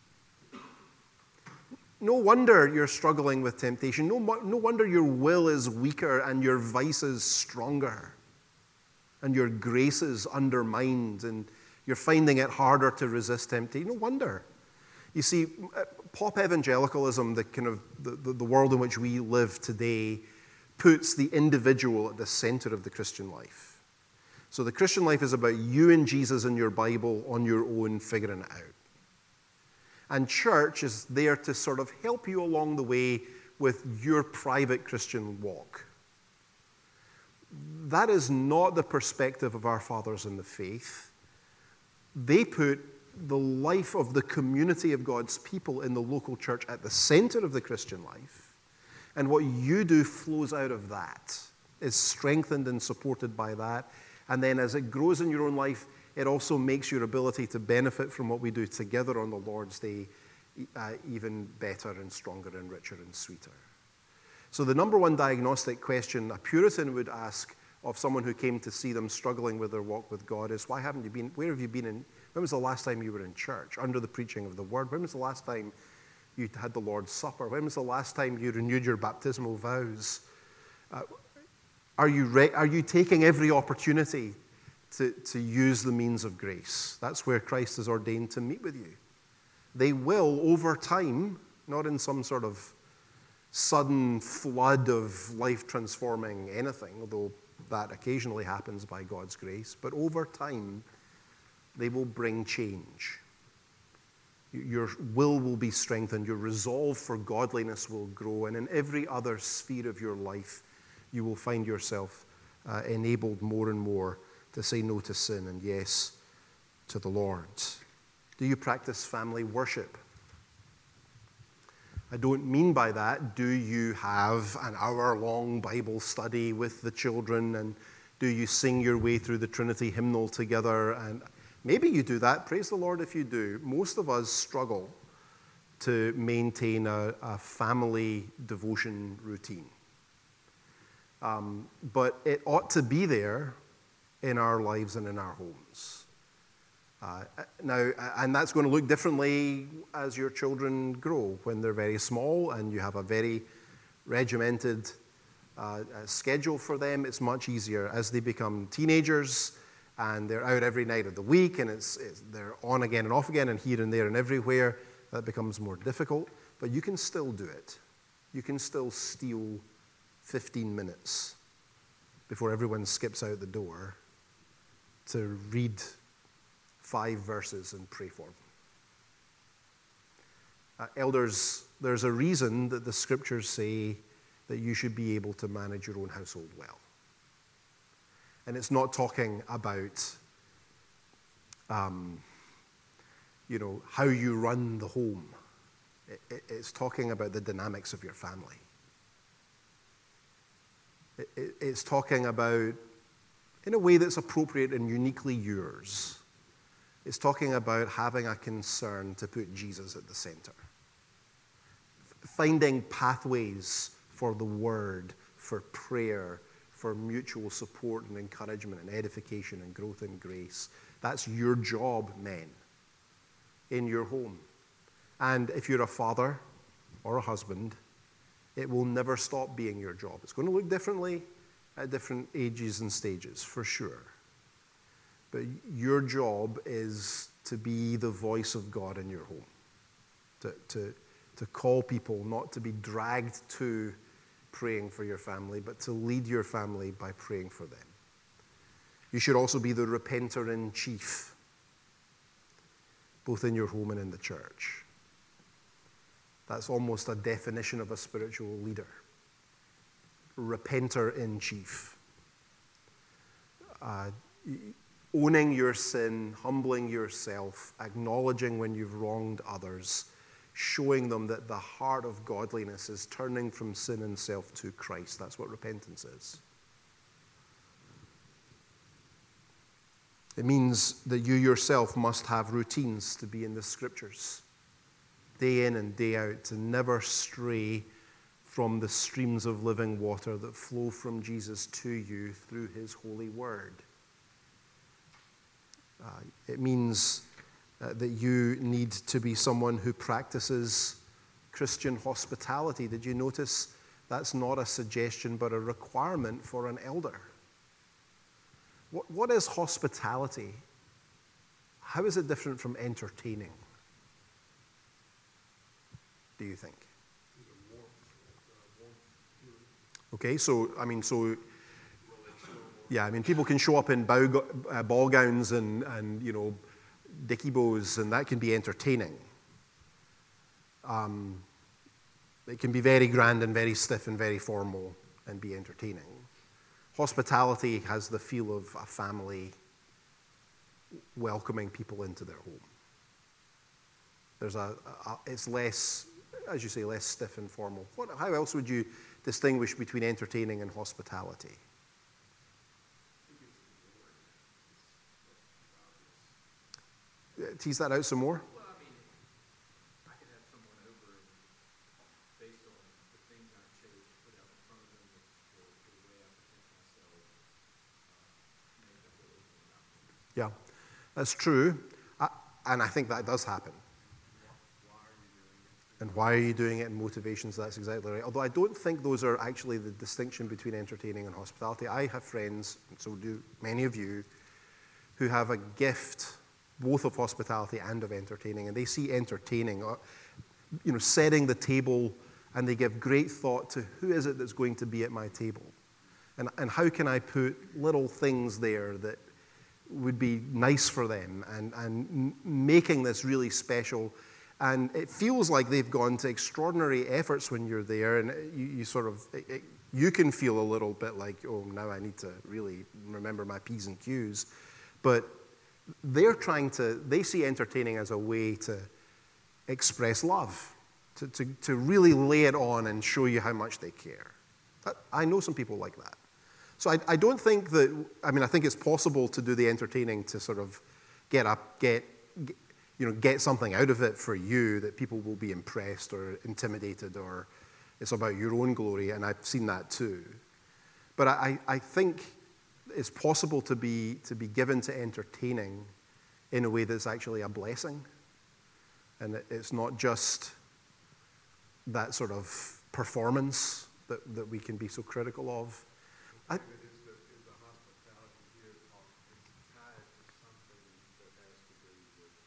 No wonder you're struggling with temptation. No wonder your will is weaker and your vices stronger and your grace is undermined and you're finding it harder to resist temptation. No wonder. You see, pop evangelicalism, the world in which we live today, puts the individual at the center of the Christian life. So the Christian life is about you and Jesus and your Bible on your own, figuring it out. And church is there to sort of help you along the way with your private Christian walk. That is not the perspective of our fathers in the faith. They put the life of the community of God's people in the local church at the center of the Christian life. And what you do flows out of that, is strengthened and supported by that. And then as it grows in your own life, it also makes your ability to benefit from what we do together on the Lord's Day even better and stronger and richer and sweeter. So the number one diagnostic question a Puritan would ask of someone who came to see them struggling with their walk with God is, where have you been when was the last time you were in church under the preaching of the word? When was the last time you had the Lord's Supper? When was the last time you renewed your baptismal vows? Are you taking every opportunity to use the means of grace? That's where Christ is ordained to meet with you. They will, over time, not in some sort of sudden flood of life-transforming anything, although that occasionally happens by God's grace, but over time, they will bring change. Your will be strengthened, your resolve for godliness will grow, and in every other sphere of your life, you will find yourself enabled more and more to say no to sin and yes to the Lord. Do you practice family worship? I don't mean by that, do you have an hour-long Bible study with the children, and do you sing your way through the Trinity hymnal together? And Maybe you do that. Praise the Lord if you do. Most of us struggle to maintain a family devotion routine. But it ought to be there in our lives and in our homes. Now, and that's going to look differently as your children grow. When they're very small and you have a very regimented schedule for them, it's much easier. As they become teenagers and they're out every night of the week and they're on again and off again and here and there and everywhere, that becomes more difficult. But you can still do it. You can still steal 15 minutes before everyone skips out the door to read 5 verses and pray for them. Elders, there's a reason that the scriptures say that you should be able to manage your own household well. And it's not talking about, how you run the home. It's talking about the dynamics of your family. It's talking about, in a way that's appropriate and uniquely yours, it's talking about having a concern to put Jesus at the center. Finding pathways for the word, for prayer, for mutual support and encouragement and edification and growth in grace. That's your job, men, in your home. And if you're a father or a husband, it will never stop being your job. It's going to look differently at different ages and stages, for sure. But your job is to be the voice of God in your home, to call people, not to be dragged to praying for your family, but to lead your family by praying for them. You should also be the repenter in chief, both in your home and in the church. That's almost a definition of a spiritual leader. Repenter in chief. Owning your sin, humbling yourself, acknowledging when you've wronged others, showing them that the heart of godliness is turning from sin and self to Christ. That's what repentance is. It means that you yourself must have routines to be in the scriptures, day in and day out, to never stray from the streams of living water that flow from Jesus to you through his holy word. It means that you need to be someone who practices Christian hospitality. Did you notice that's not a suggestion but a requirement for an elder? What is hospitality? How is it different from entertaining? Do you think? Okay, people can show up in ball gowns and dicky bows, and that can be entertaining. It can be very grand and very stiff and very formal and be entertaining. Hospitality has the feel of a family welcoming people into their home. It's less, as you say, less stiff and formal. How else would you distinguish between entertaining and hospitality? Tease that out some more. Well, I mean, I could have someone over and based on the things I chose to put out in front of them, the way I present myself, maybe I will open it up. Yeah, that's true. And I think that does happen. And why are you doing it? And motivations, that's exactly right. Although I don't think those are actually the distinction between entertaining and hospitality. I have friends, and so do many of you, who have a gift both of hospitality and of entertaining, and they see entertaining, setting the table, and they give great thought to who is it that's going to be at my table, and how can I put little things there that would be nice for them, and making this really special. And it feels like they've gone to extraordinary efforts when you're there, and you can feel a little bit like, oh, now I need to really remember my P's and Q's, but they see entertaining as a way to express love, to really lay it on and show you how much they care. I know some people like that. So I don't think I think it's possible to do the entertaining to sort of get something out of it for you, that people will be impressed or intimidated, or it's about your own glory, and I've seen that too. But I think it's possible to be given to entertaining in a way that's actually a blessing. And it's not just that sort of performance that we can be so critical of. Is the hospitality here tied to something that has to do with the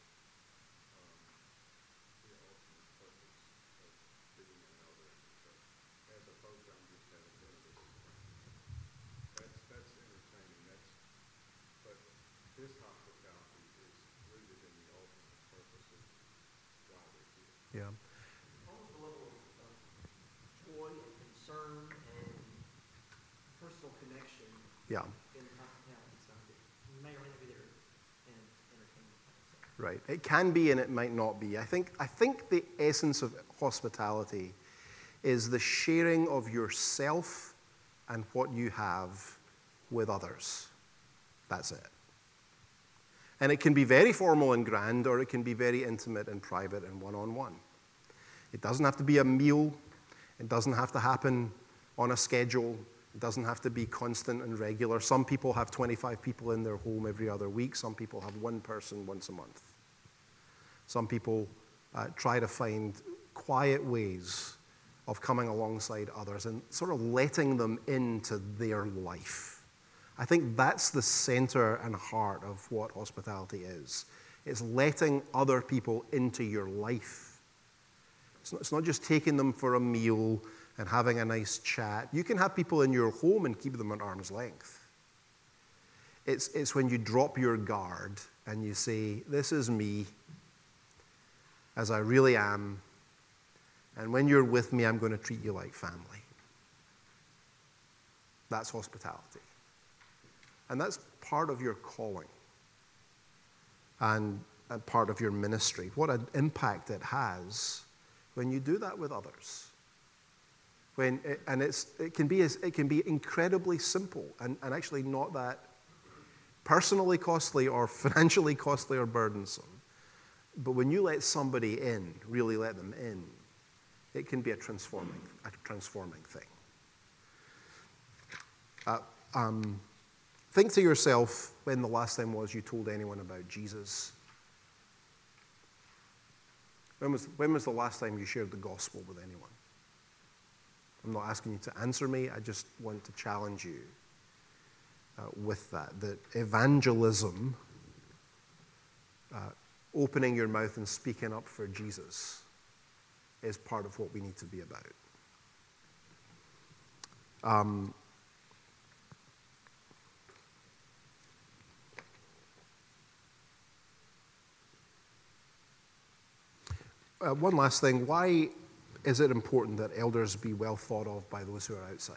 ultimate purpose of being an elder in the church, as opposed to I'm just having dinner with you. That's entertaining. But this hospitality is rooted in the ultimate purpose of why we're here. Yeah. Almost a level of joy and concern and personal connection Yeah. in the hospitality side that may or may not be there in entertainment. Right. It can be and it might not be. I think the essence of hospitality is the sharing of yourself and what you have with others. That's it. And it can be very formal and grand, or it can be very intimate and private and one-on-one. It doesn't have to be a meal. It doesn't have to happen on a schedule. It doesn't have to be constant and regular. Some people have 25 people in their home every other week. Some people have one person once a month. Some people try to find quiet ways of coming alongside others and sort of letting them into their life. I think that's the center and heart of what hospitality is. It's letting other people into your life. It's not just taking them for a meal and having a nice chat. You can have people in your home and keep them at arm's length. It's when you drop your guard and you say, this is me as I really am, and when you're with me, I'm going to treat you like family. That's hospitality. And that's part of your calling and part of your ministry. What an impact it has when you do that with others. It can be incredibly simple and actually not that personally costly or financially costly or burdensome. But when you let somebody in, really let them in, it can be a transforming thing. Think to yourself when the last time was you told anyone about Jesus. When was the last time you shared the gospel with anyone? I'm not asking you to answer me. I just want to challenge you with that evangelism, opening your mouth and speaking up for Jesus, is part of what we need to be about. One last thing. Why is it important that elders be well thought of by those who are outside?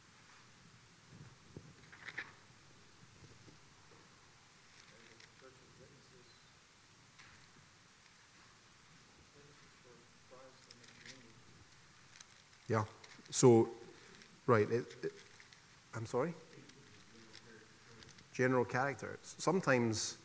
Yeah. So, right. I'm sorry? General character. Sometimes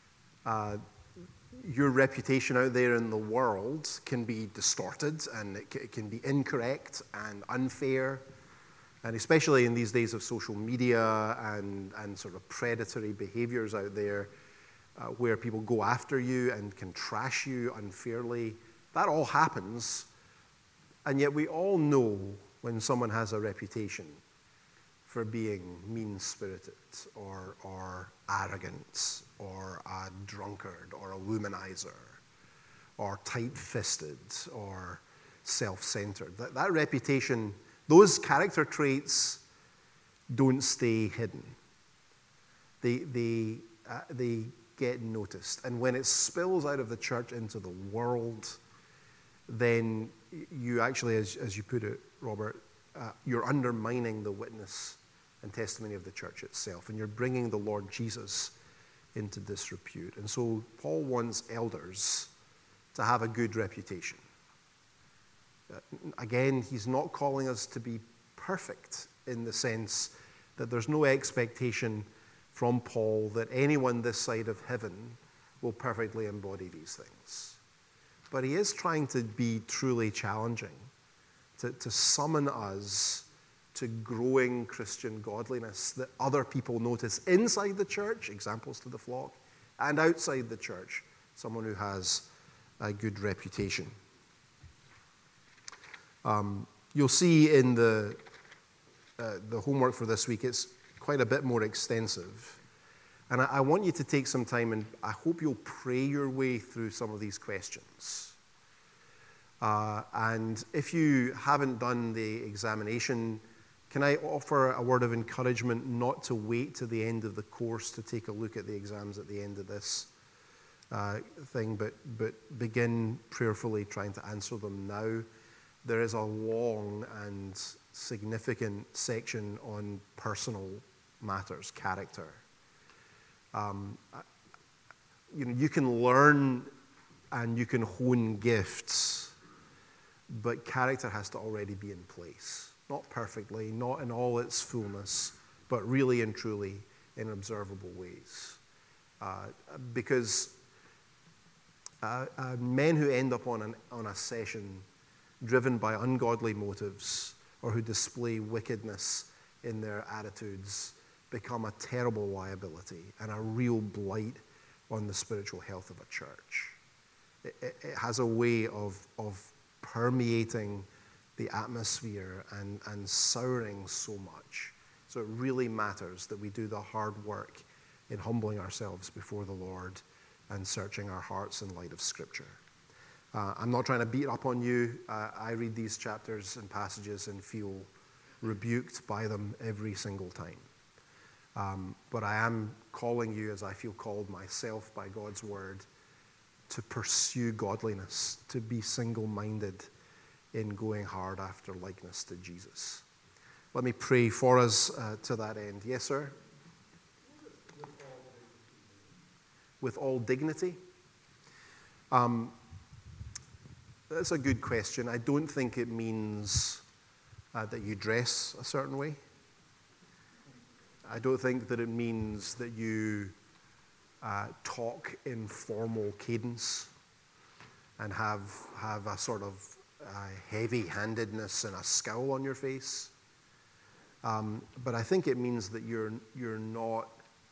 your reputation out there in the world can be distorted, and it can be incorrect and unfair, and especially in these days of social media and sort of predatory behaviors out there where people go after you and can trash you unfairly. That all happens, and yet we all know when someone has a reputation for being mean-spirited or arrogant or a drunkard or a womanizer or tight-fisted or self-centered. That reputation, those character traits don't stay hidden. They get noticed. And when it spills out of the church into the world, then you actually, as you put it, Robert, you're undermining the witness and testimony of the church itself, and you're bringing the Lord Jesus into disrepute. And so Paul wants elders to have a good reputation. Again, he's not calling us to be perfect in the sense that there's no expectation from Paul that anyone this side of heaven will perfectly embody these things. But he is trying to be truly challenging, to summon us to growing Christian godliness that other people notice inside the church, examples to the flock, and outside the church, someone who has a good reputation. You'll see in the homework for this week, it's quite a bit more extensive. And I want you to take some time, and I hope you'll pray your way through some of these questions. And if you haven't done the examination, can I offer a word of encouragement not to wait to the end of the course to take a look at the exams at the end of this thing, but begin prayerfully trying to answer them now. There is a long and significant section on personal matters, character. You can learn and you can hone gifts, but character has to already be in place. Not perfectly, not in all its fullness, but really and truly in observable ways. Because men who end up on a session driven by ungodly motives or who display wickedness in their attitudes become a terrible liability and a real blight on the spiritual health of a church. It has a way of permeating the atmosphere and souring so much. So it really matters that we do the hard work in humbling ourselves before the Lord and searching our hearts in light of Scripture. I'm not trying to beat up on you. I read these chapters and passages and feel rebuked by them every single time. But I am calling you, as I feel called myself by God's word, to pursue godliness, to be single-minded in going hard after likeness to Jesus. Let me pray for us to that end. Yes, sir? With all dignity? That's a good question. I don't think it means that you dress a certain way. I don't think that it means that you talk in formal cadence and have a sort of heavy-handedness and a scowl on your face. But I think it means that you're not.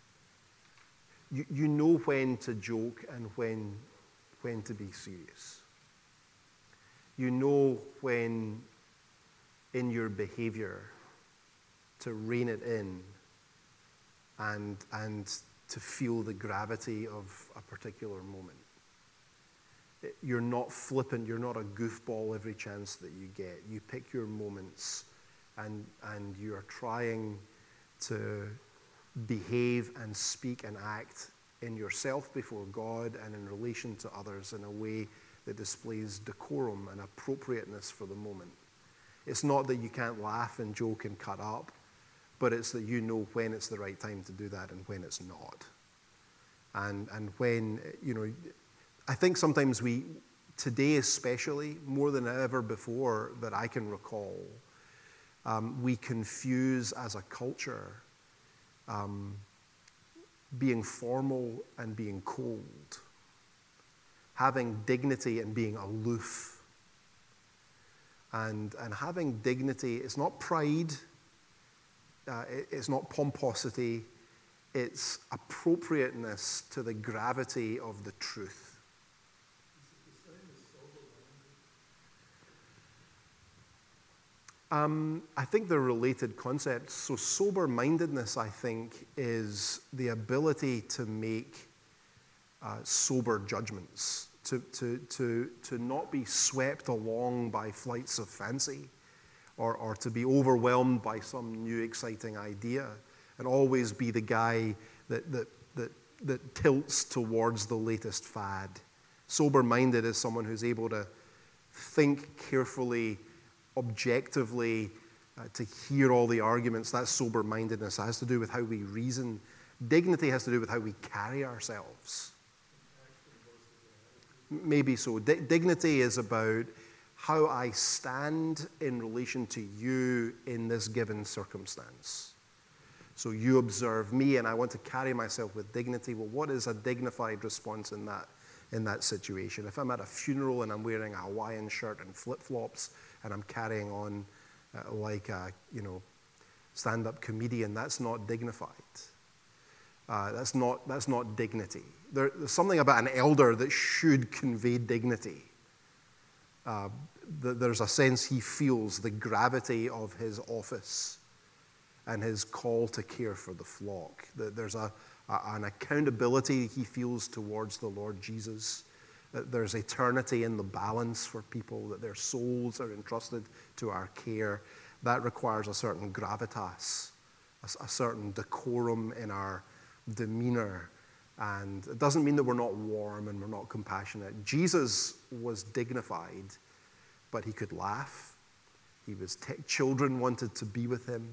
You know when to joke and when to be serious. You know when in your behavior to rein it in and to feel the gravity of a particular moment. You're not flippant, you're not a goofball every chance that you get. You pick your moments and you're trying to behave and speak and act in yourself before God and in relation to others in a way that displays decorum and appropriateness for the moment. It's not that you can't laugh and joke and cut up, but it's that you know when it's the right time to do that and when it's not. And when, I think sometimes today especially, more than ever before that I can recall, we confuse as a culture being formal and being cold, having dignity and being aloof. And having dignity is not pride, it's not pomposity, it's appropriateness to the gravity of the truth. I think they're related concepts. So sober-mindedness, I think, is the ability to make sober judgments, to not be swept along by flights of fancy or to be overwhelmed by some new exciting idea and always be the guy that tilts towards the latest fad. Sober-minded is someone who's able to think carefully, objectively, to hear all the arguments. That's sober-mindedness. It has to do with how we reason. Dignity has to do with how we carry ourselves. Maybe so. Dignity is about how I stand in relation to you in this given circumstance. So you observe me, and I want to carry myself with dignity. Well, what is a dignified response in that situation? If I'm at a funeral and I'm wearing a Hawaiian shirt and flip-flops, and I'm carrying on like a, stand-up comedian, that's not dignified. That's not dignity. There's something about an elder that should convey dignity. There's a sense he feels the gravity of his office and his call to care for the flock. There's an accountability he feels towards the Lord Jesus. That there's eternity in the balance for people, that their souls are entrusted to our care. That requires a certain gravitas, a certain decorum in our demeanor. And it doesn't mean that we're not warm and we're not compassionate. Jesus was dignified, but he could laugh. Children wanted to be with him.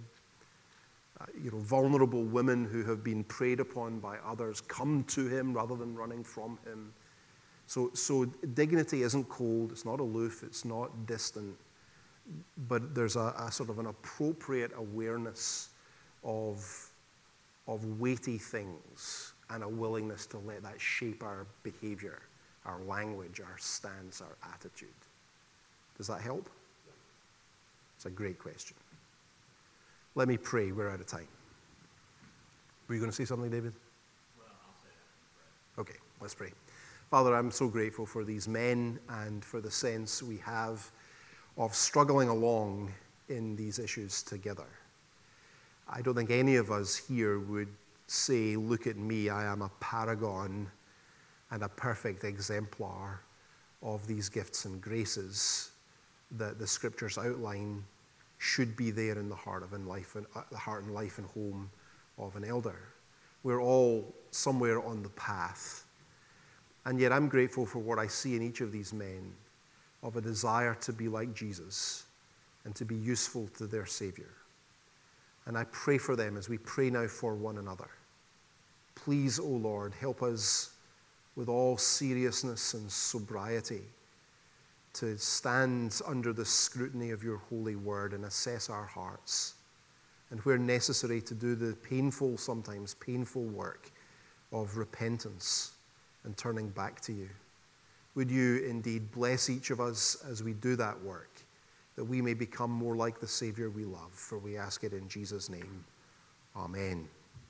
Vulnerable women who have been preyed upon by others come to him rather than running from him. So dignity isn't cold, it's not aloof, it's not distant, but there's a sort of an appropriate awareness of weighty things and a willingness to let that shape our behavior, our language, our stance, our attitude. Does that help? It's a great question. Let me pray. We're out of time. Were you going to say something, David? Well, I'll say that when you pray. Okay, let's pray. Father, I'm so grateful for these men and for the sense we have of struggling along in these issues together. I don't think any of us here would say, look at me, I am a paragon and a perfect exemplar of these gifts and graces that the scriptures outline should be there in the heart and life and home of an elder. We're all somewhere on the path. And yet I'm grateful for what I see in each of these men of a desire to be like Jesus and to be useful to their Savior. And I pray for them as we pray now for one another. Please, O Lord, help us with all seriousness and sobriety to stand under the scrutiny of your holy word and assess our hearts. And where necessary, to do the sometimes painful work of repentance and turning back to you. Would you indeed bless each of us as we do that work, that we may become more like the Savior we love, for we ask it in Jesus' name. Amen.